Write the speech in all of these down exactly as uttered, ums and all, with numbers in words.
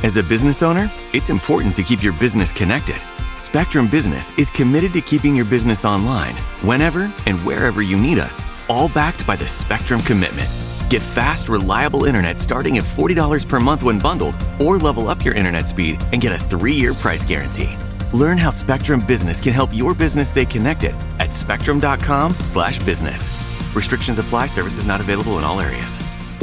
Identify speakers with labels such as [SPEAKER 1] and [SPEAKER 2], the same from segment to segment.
[SPEAKER 1] As a business owner, it's important to keep your business connected. Spectrum Business is committed to keeping your business online, whenever and wherever you need us, all backed by the Spectrum Commitment. Get fast, reliable internet starting at forty dollars per month when bundled, or level up your internet speed and get a three-year price guarantee. Learn how Spectrum Business can help your business stay connected at spectrum.com slash business. Restrictions apply. Services not available in all areas.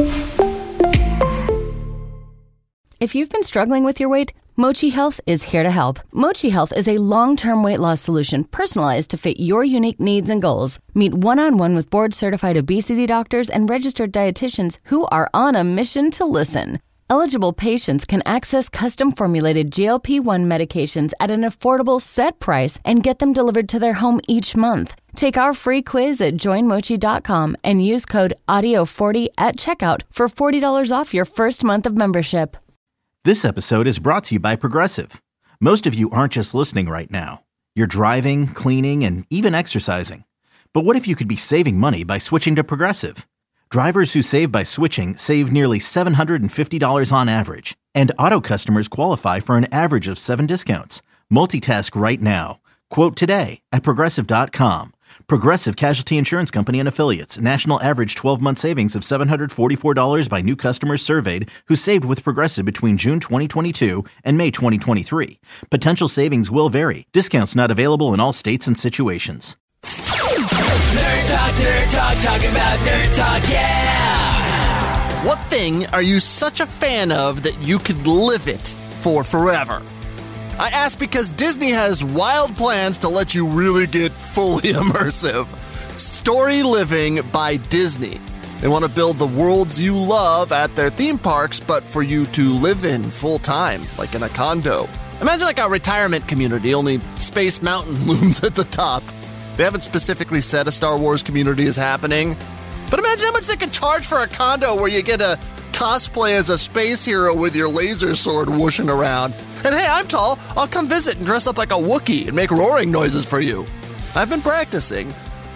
[SPEAKER 2] If you've been struggling with your weight, Mochi Health is here to help. Mochi Health is a long-term weight loss solution personalized to fit your unique needs and goals. Meet one-on-one with board-certified obesity doctors and registered dietitians who are on a mission to listen. Eligible patients can access custom-formulated G L P one medications at an affordable set price and get them delivered to their home each month. Take our free quiz at join mochi dot com and use code audio forty at checkout for forty dollars off your first month of membership.
[SPEAKER 3] This episode is brought to you by Progressive. Most of you aren't just listening right now. You're driving, cleaning, and even exercising. But what if you could be saving money by switching to Progressive? Drivers who save by switching save nearly seven hundred fifty dollars on average. And auto customers qualify for an average of seven discounts. Multitask right now. Quote today at progressive dot com. Progressive Casualty Insurance Company and Affiliates. National average twelve-month savings of seven hundred forty-four dollars by new customers surveyed who saved with Progressive between June twenty twenty-two and May twenty twenty-three. Potential savings will vary. Discounts not available in all states and situations.
[SPEAKER 4] Nerd Talk, Nerd Talk, talking about Nerd Talk, yeah!
[SPEAKER 5] What thing are you such a fan of that you could live it for forever? I ask because Disney has wild plans to let you really get fully immersive. Story Living by Disney. They want to build the worlds you love at their theme parks, but for you to live in full time, like in a condo. Imagine like a retirement community, only Space Mountain looms at the top. They haven't specifically said a Star Wars community is happening, but imagine how much they could charge for a condo where you get a cosplay as a space hero with your laser sword whooshing around. And hey, I'm tall, I'll come visit and dress up like a Wookiee and make roaring noises for you. I've been practicing.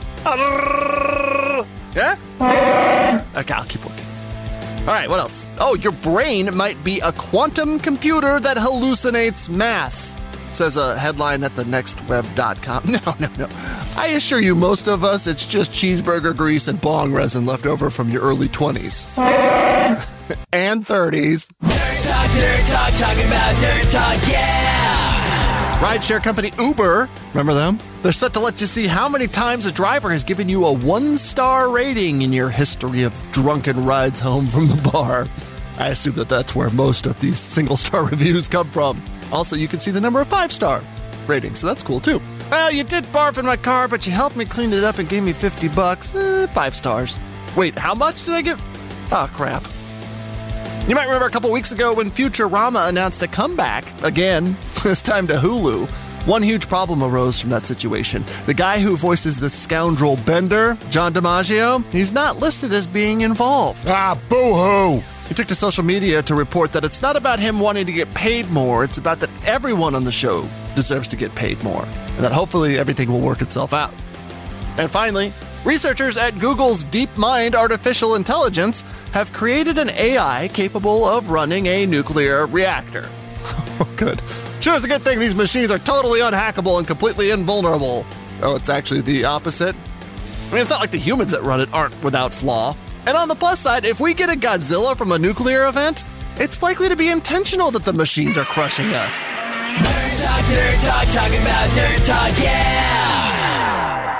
[SPEAKER 5] Yeah? Okay, I'll keep working. All right, what else? Oh, your brain might be a quantum computer that hallucinates math, says a headline at the next web dot com. No, no, no. I assure you, most of us, it's just cheeseburger grease and bong resin left over from your early twenties. And thirties.
[SPEAKER 4] Nerd Talk, Nerd Talk, talking about Nerd Talk, yeah!
[SPEAKER 5] Rideshare company Uber, remember them? They're set to let you see how many times a driver has given you a one-star rating in your history of drunken rides home from the bar. I assume that that's where most of these single-star reviews come from. Also, you can see the number of five-star ratings, so that's cool, too. Well, you did barf in my car, but you helped me clean it up and gave me fifty bucks. Eh, five stars. Wait, how much did I get? Oh, crap. You might remember a couple weeks ago when Futurama announced a comeback, again, this time to Hulu. One huge problem arose from that situation. The guy who voices the scoundrel Bender, John DiMaggio, he's not listed as being involved.
[SPEAKER 6] Ah, boo-hoo!
[SPEAKER 5] He took to social media to report that it's not about him wanting to get paid more, it's about that everyone on the show deserves to get paid more, and that hopefully everything will work itself out. And finally, researchers at Google's DeepMind Artificial Intelligence have created an A I capable of running a nuclear reactor. Good. Sure, it's a good thing these machines are totally unhackable and completely invulnerable. Oh, it's actually the opposite? I mean, it's not like the humans that run it aren't without flaw. And on the plus side, if we get a Godzilla from a nuclear event, it's likely to be intentional that the machines are crushing us.
[SPEAKER 4] Nerd Talk, Nerd Talk, talking about Nerd Talk, yeah!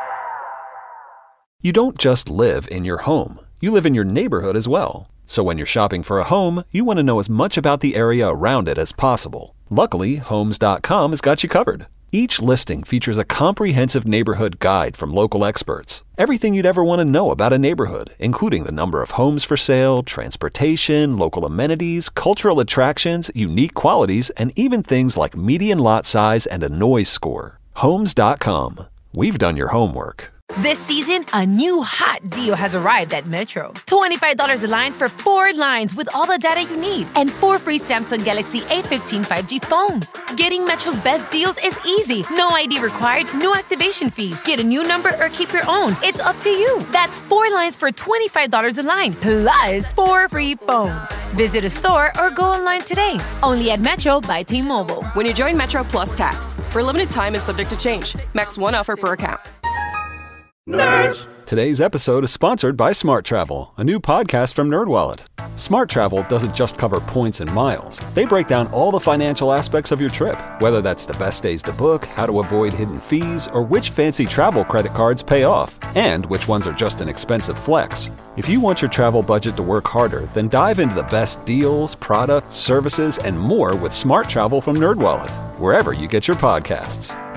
[SPEAKER 7] You don't just live in your home. You live in your neighborhood as well. So when you're shopping for a home, you want to know as much about the area around it as possible. Luckily, homes dot com has got you covered. Each listing features a comprehensive neighborhood guide from local experts. Everything you'd ever want to know about a neighborhood, including the number of homes for sale, transportation, local amenities, cultural attractions, unique qualities, and even things like median lot size and a noise score. homes dot com. We've done your homework.
[SPEAKER 6] This season, a new hot deal has arrived at Metro. twenty-five dollars a line for four lines with all the data you need and four free Samsung Galaxy A fifteen five G phones. Getting Metro's best deals is easy. No I D required, no activation fees. Get a new number or keep your own. It's up to you. That's four lines for twenty-five dollars a line, plus four free phones. Visit a store or go online today. Only at Metro by T-Mobile.
[SPEAKER 8] When you join Metro Plus Tax, for a limited time and subject to change. Max one offer per account.
[SPEAKER 7] Nerds! Today's episode is sponsored by Smart Travel, a new podcast from NerdWallet. Smart Travel doesn't just cover points and miles. They break down all the financial aspects of your trip, whether that's the best days to book, how to avoid hidden fees, or which fancy travel credit cards pay off, and which ones are just an expensive flex. If you want your travel budget to work harder, then dive into the best deals, products, services, and more with Smart Travel from NerdWallet, wherever you get your podcasts.